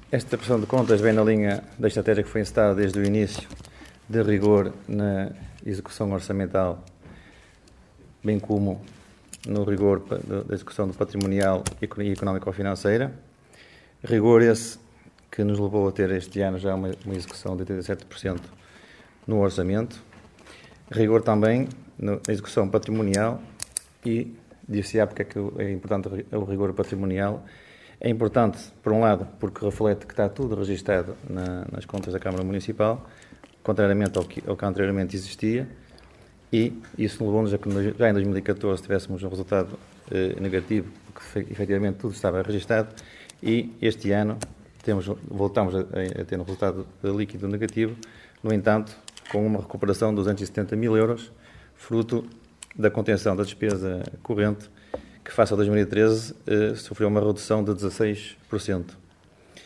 Esta prestação de contas vem na linha da estratégia que foi encetada desde o início, de rigor na execução orçamental, bem como no rigor da execução do patrimonial e económico-financeira. Rigor esse que nos levou a ter este ano já uma execução de 87% no orçamento. Rigor também na execução patrimonial e dir-se-á porque é que é importante o rigor patrimonial. É importante, por um lado, porque reflete que está tudo registado nas contas da Câmara Municipal, contrariamente ao que anteriormente existia, e isso levou-nos a que já em 2014 tivéssemos um resultado negativo, porque efetivamente tudo estava registado, e este ano voltamos a ter um resultado líquido negativo, no entanto, com uma recuperação de 270 mil euros, fruto da contenção da despesa corrente, que face a 2013 sofreu uma redução de 16%.